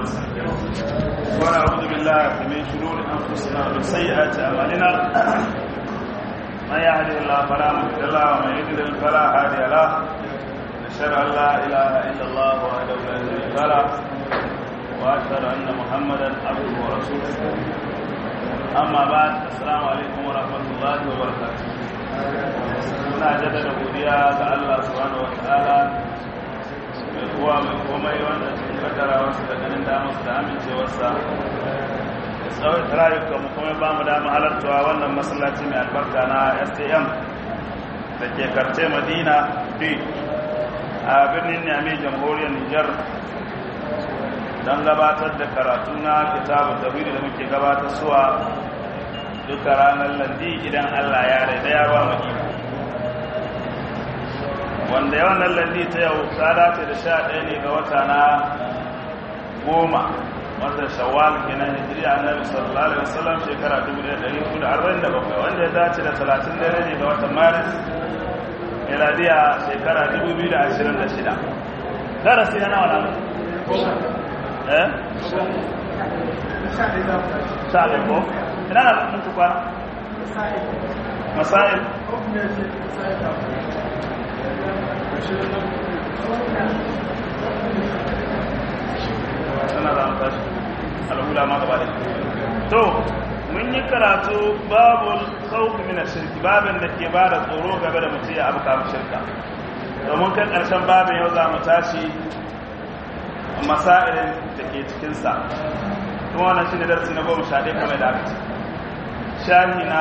ونستغفره ونعوذ بالله من شرور انفسنا ومن سيئات اعمالنا من يهده الله فلا مضل له ومن يضلل فلا هادي له نشهد ان لا اله الا الله وحده لا شريك له واشهد ان محمدا عبده ورسوله اما بعد السلام عليكم ورحمه الله وبركاته muna jaddada godiya ga Allah subhanahu wataala mai kowa mai komai wanda cikin kaddara wasu da ganin damarsu da amincewarsa da tsawon rayuka mu kuma ba mu dama halartuwa wannan masallaci mai albarka na STM da ke karce Madina B a birnin Niamey jamhuriyar Nijar don gabatar da karatu na kitabun tauhid da muke gabatar suwa duka ranar landi idan Allah ya raida ya ba mu iko wanda yawan nan landi ta yau ta dace da 11 ne ga wata na 10 watan shawwal kenan hijriya annabi sallallahu alaihi wasallam shekara 1447 wanda ya dace da 30 dare ne ga watan maris miladiya shekara 2026 darasi na nawa ne sa'id ko ina na mun tuka masail sana da mutashi al'ula ma gaba da to mun yi karatu babul khawf min ash-shirk babin da ke bada tsoro game da mutum ya abuka shirka domin kan karshen babin yau za mu tashi masailin da ke cikin sa kuma wannan shine darasi na 11 kamar da aka ce shahi na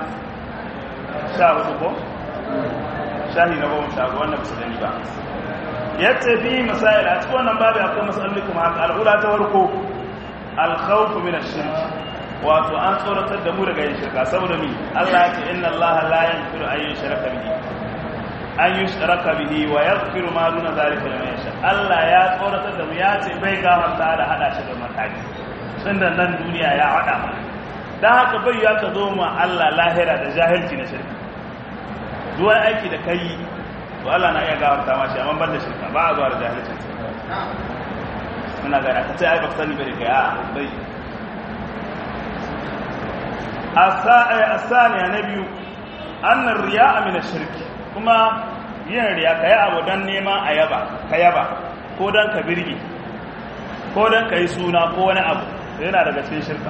14 ko shahi na 10 wannan ba su gani ba yace bi masail a cikin wannan babu akwai masaloli kuma al'ula ta farko al-khawf min ash-shirk wato an tsoratar da mu daga yin shirka saboda mi Allah ya ce inna Allah la yaghfiru an yushraka bihi wa yaghfiru ma duna zalika liman yasha Allah ya tsoratar da mu ya ce bai gafarta da hada shi da mataki tunda nan duniya ya hada mu dan haka bai ya ka zo ma Allah lahira da jahilci na shirka duwai aiki da kai to Allah na iya gafarta ma shi amma ban da shirka ba a zuwa da jahilcin muna gana ka ce ai ba sani bane kai a bai asaniya na biyu annar riya'a min ash-shirk kuma yin riya kai abu dan neman ayaba kayaba ko dan ka birge ko dan kai suna ko wani abu yana daga cikin shirka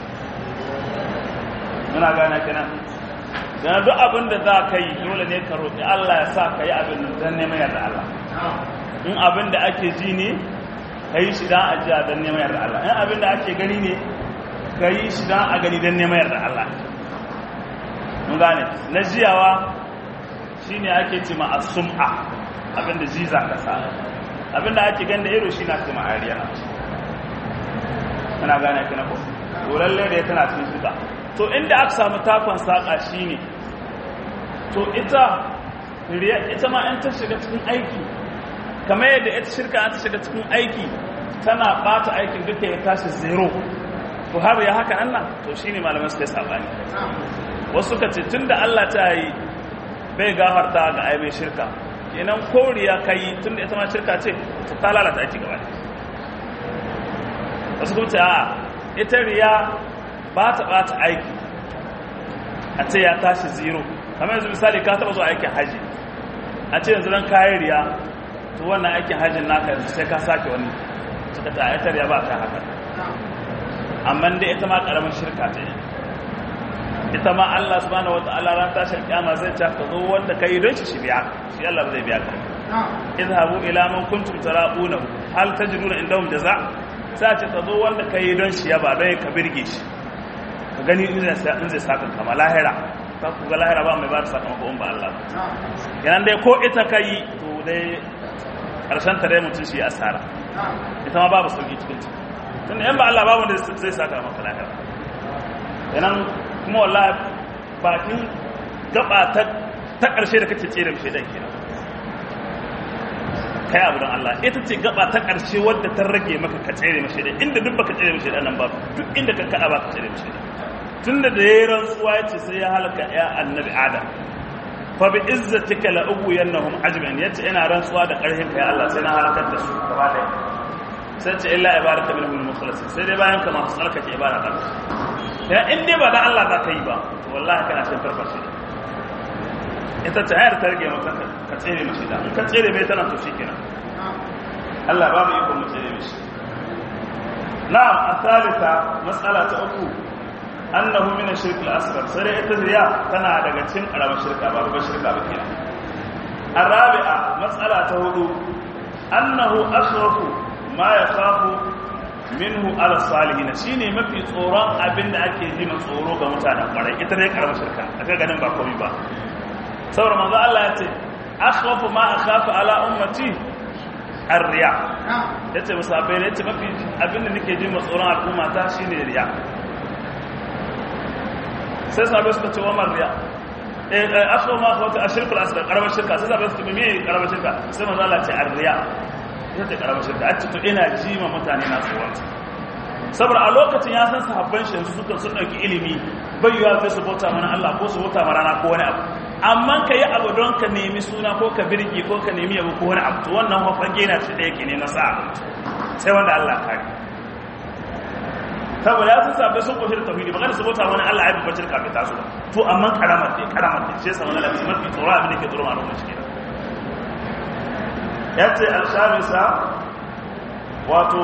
muna gana kenan dan duk abin da za ka yi dole ne ka roƙi Allah ya sa ka yi abin dan neman yarda Allah in abin da ake ji ne ka yi shi dan ajiya dan neman yarda Allah in abin da ake gani ne ka yi shi dan a gani dan neman yarda Allah mun gane na jiyawa shine ake ce ma as-sum'a abin da ji za ka sa abin da ake gani da ido shi na ce ma ariya muna gane kina ko to lalle da tana cikin shirka to inda aka samu takon saka shine to ita ma an ta shiga cikin aiki kamar yadda ita shirka an ta shiga cikin aiki tana bata aikin duka ya tashi zero to har ya haka Allah to shine malaman suka sabani wasu suka ce tunda Allah ta yi bai gafarta ga ai mai shirka kenan koriya kai tunda ita ma shirka ce ta lalata aiki gaba wasu kuma ce a ita riya ba ta ɓata aiki a ce ya tashi zero kamar yanzu misali ka taɓa zuwa aikin haji a ce yanzu don kayan riya to wannan aikin hajjin naka yanzu sai ka sake wani suka ta ita riya ba ta haka amma dai ita ma ƙaramin shirka ta yi ita ma Allah subhanahu wata'ala ran tashin kiyama zai ce ka zo wanda ka yi don shi biya shi Allah zai biya ka idhabu ila man kuntum tara'unahu hal tajiduna indahum jaza' sai ce ka zo wanda ka yi don shi ya ba don ka birge shi ka gani in zai saka kama lahira ta ku ga lahira ba mai ba da sakamako in ba Allah yanan dai ko ita ka yi to dai ƙarshen ta dai mutum shi asara ita ma babu sauki cikin ciki tun yan ba Allah babu da zai saka maka lahira yanan kuma wallahi bakin gaba ta ƙarshe da kake tsere mishi dan kenan kai abu don Allah ita ce gaba ta ƙarshe wadda ta rage maka ka tsere mashi da inda duk baka tsere mashi da nan ba duk inda ka kada ba ka tsere mashi da tunda da yayin rantsuwa yace sai ya halaka ya annabi Adam fa bi izzatika la ughwiyannahum ajma'in yace ina rantsuwa da ƙarfin ka ya Allah sai na halakar da su gaba da sai ce illa ibadaka minhum al-mukhlasin sai dai bayan ka masu tsarkake ibada ta ya in dai ba da Allah za ka yi ba to wallahi kana cikin farfashi ita ta hayar ta rage maka ka tsere mashi da in ka tsere mai tana to shikenan Allah ba mu iko mu tsere mishi na'am asalita mas'ala ta uku annahu min ash-shirk al-asghar sai ita riya tana daga cikin karamar shirka ba babbar shirka ba kenan arabi'a mas'ala ta hudu annahu ashrafu ma yakhafu minhu ala salihin shine mafi tsoron abinda ake ji tsoro ga mutanen kwarai ita ne karamar shirka aka ganin ba komai ba saboda manzo Allah ya ce ashrafu ma akhafu ala ummati ar-riya yace musabai yace mafi abinda nake ji tsoron al'umma ta shine riya sai sabai suka ce wa mariya ashrafu ma akhafu ashirku al-asghar karamar shirka sai sabai suka ce me karamar shirka sai manzo Allah ya ce ar-riya ita ce karamar shirka a cikin ina jima mutane na tsoronta saboda a lokacin ya san sahabban shi yanzu suka sun ɗauki ilimi bayyuwa sai su bauta mana Allah ko su bauta rana ko wani abu amma ka yi abu don ka nemi suna ko ka birgi ko ka nemi abu ko wani abu to wannan mafage na shi ɗaya ke ne na sa'a sai wanda Allah kare saboda ya san sahabbai sun koshi da tauhidi magana su bauta wani Allah ya bi bacin kafin taso to amma karamar ne shi yasa wani lafi mafi tsoro abin da ke tsoro a lokacin kenan ya ce alshamisa wato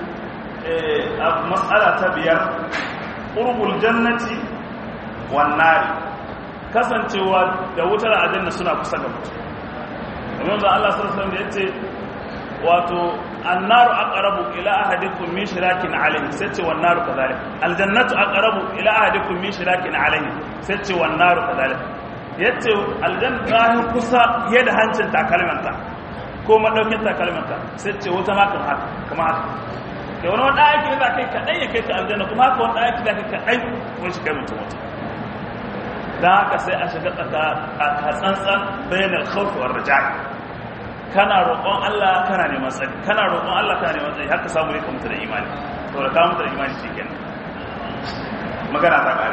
matsala ta biyar ƙurbul jannati wannari kasancewa da wutar aljanna suna kusa ga mutum kamar da Allah sallallahu alaihi ya ce wato annaru aqrabu ila ahadikum min shirakin alayhi sai ce wannaru kadhalik aljannatu aqrabu ila ahadikum min shirakin alayhi sai ce wannaru kadhalik yace aljanna ta kusa yadda hancin takalmanta ko madaukin takalmanta sai ce wata makon haka kuma haka da wani wanda aiki za kai kaɗai ya kai ka aljanna kuma haka wanda aiki za kai kaɗai wani shi kai mutum wata don haka sai a shiga a tsantsan bayanar khawfuwar raja'i kana roƙon Allah kana neman tsari kana roƙon Allah kana neman tsari haka samu ne ka mutu da imani to da ka mutu da imani shi kenan magana ta ƙare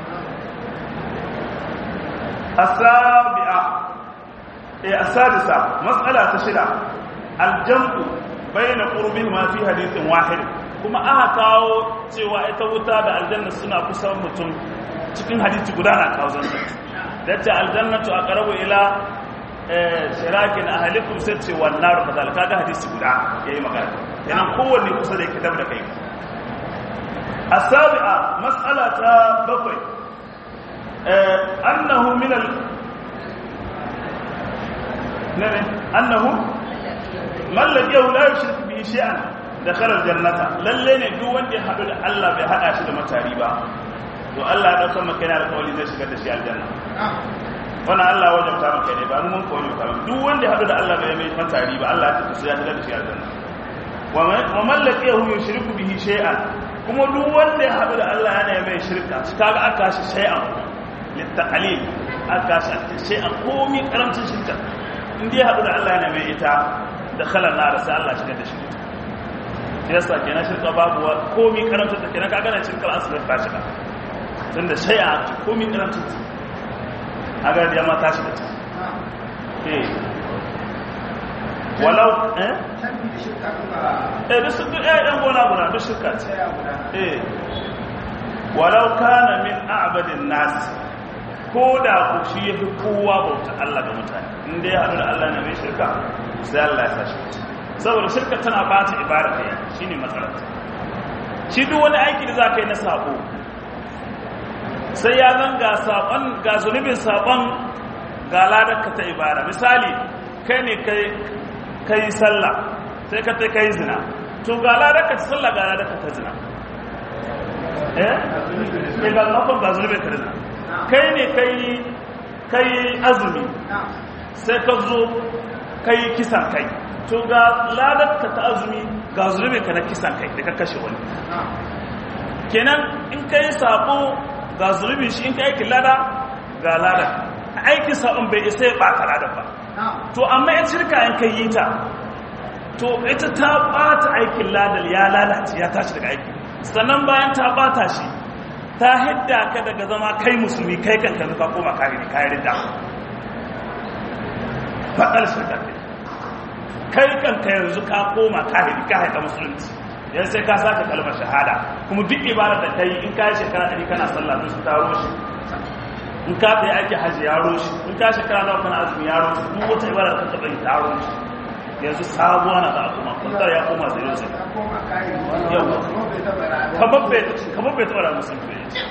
asabi'a asadisa mas'ala ta shida aljam'u bayyana qurbihi ma fi hadithin wahid kuma aka kawo cewa ita wuta da aljanna suna kusan mutum cikin hadisi guda na kawo zanta dace aljannatu aqrabu ila shirakin ahlikum sai ce wan nar kadal kaga hadisi guda yayi magana yana kowanne kusa da kitab da kai asabi'a mas'ala ta bakwai annahu min al annahu man laqiyahu la yushrik bihi shay'an dakhala aljannata lalle ne duk wanda ya hadu da Allah bai hada shi da matari ba to Allah ya dauka maka yana alƙawari zai shigar da shi aljanna wannan Allah wajabta maka ne ba mun ko ne ba duk wanda ya hadu da Allah bai mai matari ba Allah ya tafi ya shigar da shi aljanna wa man laqiyahu yushriku bihi shay'an kuma duk wanda ya hadu da Allah yana mai shirka kaga aka shi shay'an littaqalil aka shi shay'an komi karamcin shirka inda ya hadu da Allah yana mai ita da khalar na da sai Allah shigar da shi yasa kenan shirka babu komi karanta ta kenan kaga na shirka asali ta shiga tunda sai a komi karanta ta aga da ma ta shiga walau tabi da shirka kuma da su duk ɗan gona guda duk shirka ce walau kana min a'badin nas ko da ku shi yafi kowa bauta Allah ga mutane inda ya hadu da Allah ne mai shirka sai Allah ya sashi saboda shirka tana bata ibada ne shine matsalar shi duk wani aiki da zaka yi na sabo sai ya zanga sabon ga zunubin sabon ga ladarka ta ibada misali kai ne kai sallah sai ka tai kai zina to ga ladarka ta sallah ga ladarka ta zina kai ga nafon ga zunubin ka zina kai ne kai azumi sai ka zo kai kisan kai to ga ladarka ta azumi ga zulubi ka na kisan kai da ka kashe wani kenan in ka yi sabo ga zulubi shi in ka aikin lada ga lada aikin sabon bai isa ya ɓata lada ba to amma ya shirka in ka yi ta to ita ta ɓata aikin ladar ya lalace ya tashi daga aiki sannan bayan ta ɓata shi ta hidda ka daga zama kai musulmi kai kanka zuka koma kayan da faɗar shirka ne kai kanka yanzu ka koma kahiri ka haika musulunci yanzu sai ka sake kalmar shahada kuma duk ibadar da kai in ka yi shekara 100 kana sallah sun su taro shi in ka ta yi aiki hajji ya roshi in ka shekara nawa kana azumi ya roshi duk wata ibadar da ka taɓa yi ta roshi yanzu sabuwa na za a koma kuntar ya koma zai yau kamar bai taɓa da musulunci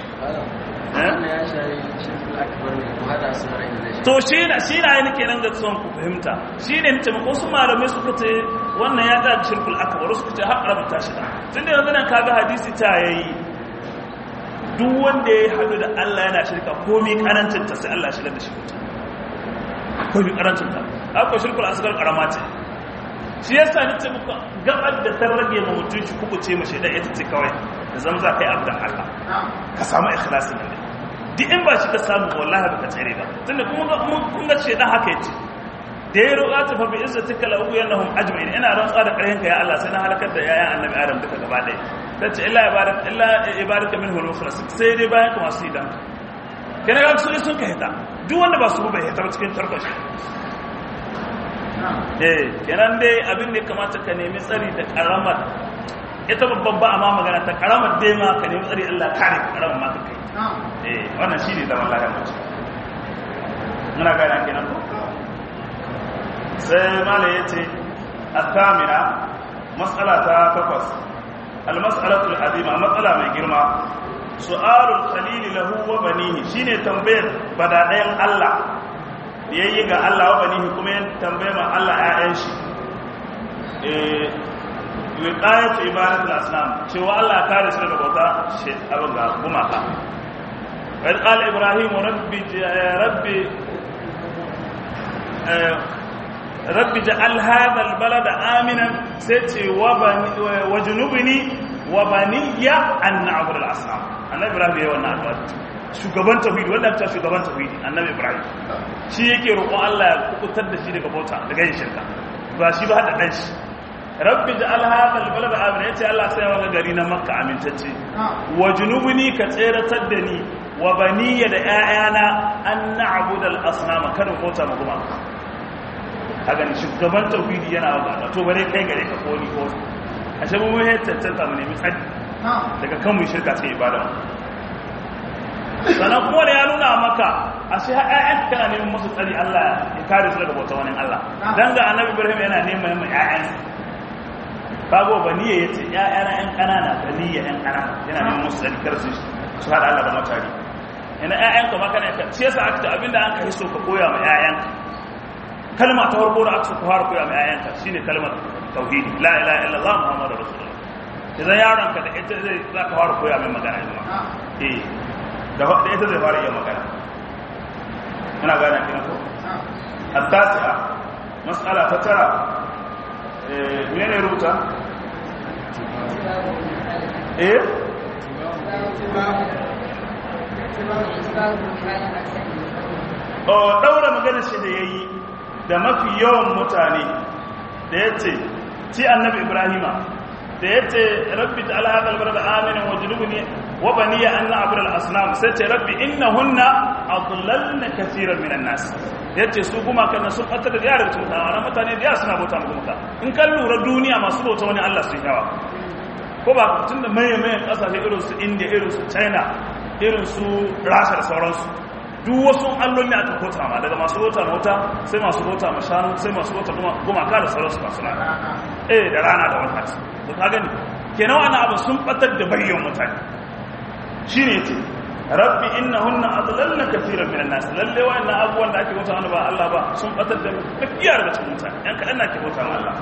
to shi na yi nake nan ga tsohon ku fahimta shi ne nace mako su malamai suka ce wannan ya ga shirkul akbar suka ce har rabata shi tun da yanzu nan kaga hadisi ta yayi duk wanda ya hadu da Allah yana shirka komai karancin ta sai Allah shigar da shi komai karancin ta haka shirkul asgar karama ce shi yasa nace muku gabar da ta rage mu mutunci kuku ce mashi da ita ce kawai da zamza kai abu da Allah ka samu ikhlasi ne duk in ba shi ka samu wallahi baka tsere ba tunda kun ga shedan haka yace da ya roƙa ta fa bi izzatika la uyanahum ajma'in ina rantsa da ƙarhin ka ya Allah sai na halakar da yayan annabi Adam duka gaba ɗaya tace illa ibaraka minhu al-mukhlas sai dai bayan ka masu idan kana ga su sun ka hita duk wanda ba su ba hita cikin tarkashi kenan dai abin da kamata ka nemi tsari da karamar ita babban ba amma magana ta karamar dai ma ka nemi tsari Allah kare ka karamar ma ka kai wannan shine zaman lafiya mace muna gane kenan ko sai malai yace at-tamina mas'ala ta 8 al-mas'alatu al-azima matsala mai girma su'alul khalil lahu wa banihi shine tambayar badadayan Allah yayi ga Allah wa banihi kuma ya tambaye ma Allah ƴaƴan shi wiqayatu ibadatul asnam cewa Allah kare su daga bauta shi abin ga gumaka قال إبراهيم ربي جعل هذا البلد آمنا سيتي وجنوبني وبني أن نعبد الأصنام النبي إبراهيم يوانا أدوات shugaban tauhidi wanda ta shugaban tauhidi annabi Ibrahim shi yake roƙon Allah ya kubutar da shi daga bauta daga yin shirka ba shi ba hada dan shi rabbi ja'al hadha al-balad amina yace Allah sai wa gari na Makka amintacce wa junubni ka tseratar da ni wa baniya da ƴaƴana an na'budu al-asnam kada bauta ma kuma haka ne shugaban tauhidi yana wa to bare kai gare ka koli ko ashe mu mai tantance mu nemi tsari daga kan mu shirka sai ibada sannan kuma da ya nuna maka ashe ƴaƴan kana neman musu tsari Allah ya kare su daga bauta wani Allah dan ga annabi Ibrahim yana neman ƴaƴan bago baniya yace ƴaƴana ƴan kanana baniya ƴan kanana yana neman musu tsari kar su hada Allah da mutane ina ƴaƴan ka maka ne shi yasa aka ce abinda an kai so ka koya ma ƴaƴan kalma ta farko da aka so ka fara koya ma ƴaƴan ka shine kalmar tauhidi la ilaha illallah muhammadur rasulullah idan yaron ka da ita zai zaka fara koya mai magana ne da ita zai fara iya magana ina gane kin ko at-tasi'a mas'ala ta tara menene rubuta daura magana shi da yayi da mafi yawan mutane da yace ci annabi ibrahima da yace rabbi ta'ala hadal balad amina wajnubni wa baniya an na'budu al-asnam sai ce rabbi innahunna adlalna kaseeran minan nas yace su kuma kana sun fatar da yara da mutane da suna bauta mu kuma in kan lura duniya masu bauta wani Allah sun yawa ko ba tunda mayan kasashe irin su India irin su China irin su Russia da sauransu duk wasu alloli aka kota ma daga masu bauta mota sai masu bauta mashanu sai masu bauta kuma ka da sauransu ba suna da rana da wata to ka gani kenan wannan abu sun fatar da bayyan mutane shine yace rabbi innahunna adlalna kaseeran minan nas lalle wa'annan abubuwan da ake bauta wani ba Allah ba sun fatar da kafiyar da cikin mutane yan kadan nake bauta ma Allah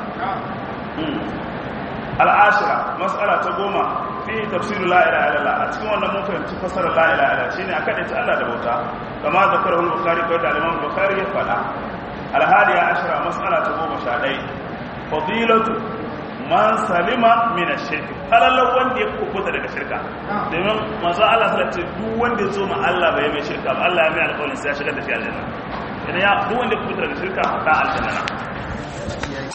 al-ashira mas'ala ta 10 fi tafsir la ilaha illallah a cikin wannan mun fahimci fasara la ilaha illallah shine a kade ta Allah da bauta kama zakarahu al-bukhari ko da Imam Bukhari ya fada al-hadiya ashira mas'ala ta 11 fadilatu man salima min ash-shirk halalan wanda ya kubuta daga shirka domin manzo Allah sallallahu alaihi wasallam duk wanda ya zo ma Allah bai mai shirka ba Allah ya mai alƙawarin sai ya shigar da shi aljanna idan ya duk wanda ya kubuta daga shirka da aljanna